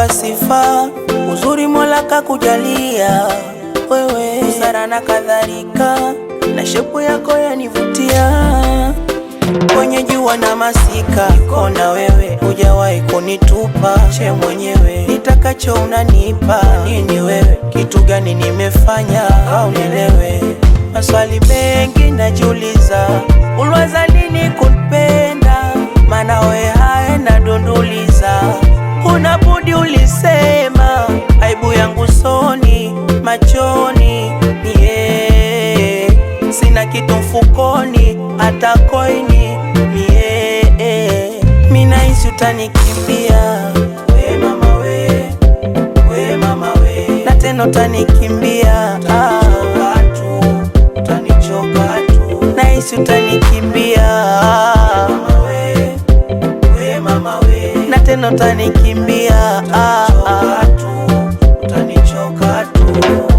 kwa sifa, uzuri Mola kakujalia wewe, busara na kadhalika, na shepu yako yanivutia. Kwenye jua na masika niko na wewe, hujawahi kunitupa che mwenyewe, nitakacho unanipa nini wewe, kitu gani nimefanya au nielewe? Maswali mengi najiuliza, uliwaza lini kunipenda? Maana we haya nadunduliza, unabudi ulisema, aibu yangu soni machoni mie, sina kitu mfukoni hata koini mie, mina hisi utanikimbia we mama we mama we, na tena utanikimbia utanichoka tu, na hisi utanikimbia we mama we, na tena utanikimbia utanichoka tu.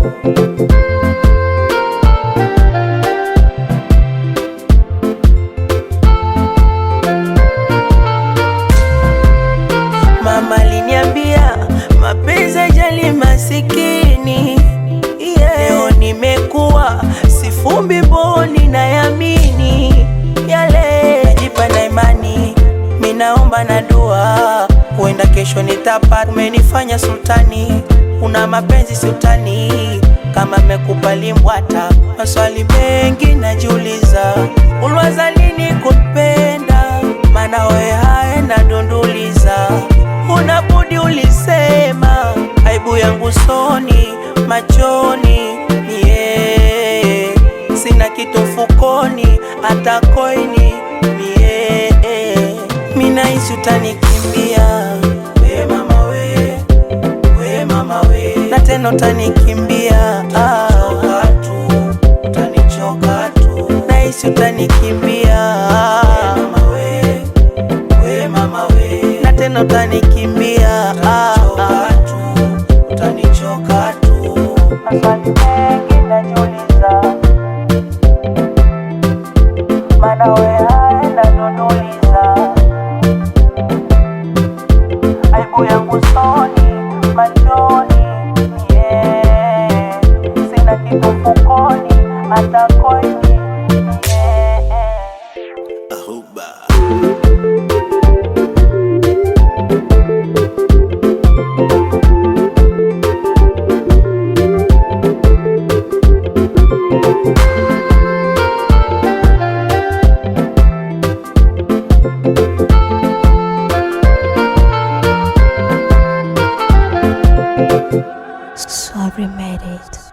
Mama aliniambia mapenzi ajali masikini, leo nimekuwa sifumbi boni na yamini yale, najipa na imani, minaomba na dua, huenda kesho nitapata. Umenifanya sultani, una mapenzi sultani, kama mekubali mbwata. Maswali mengi najiuliza, uliwaza lini kunipenda? Maana we haya nadunduliza, unabudi ulisema, aibu yangu soni machoni mie, sina kitu mfukoni hata koini mie, mina hisi utanikimbia we mama we mama we, na tena utanikimbia utanichoka tu, na hisi utanikimbia we mama we, na tena utanikimbia utanichoka tu. Maswali mengi najiuliza, maana we haya nadunduliza, aibu yangu soni machoni mie, sina kitu mfukoni hata koini Sorry, made it.